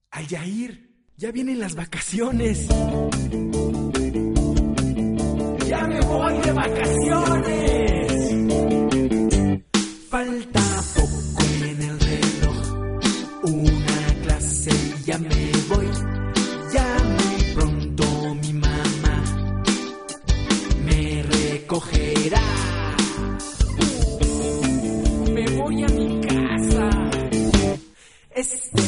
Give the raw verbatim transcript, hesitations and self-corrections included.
Alyair, ya vienen las vacaciones. ¡Ya me voy de vacaciones! Falta poco en el reloj, una clase y ya me voy. Ya muy pronto mi mamá me recogerá. Me voy a mi casa. Este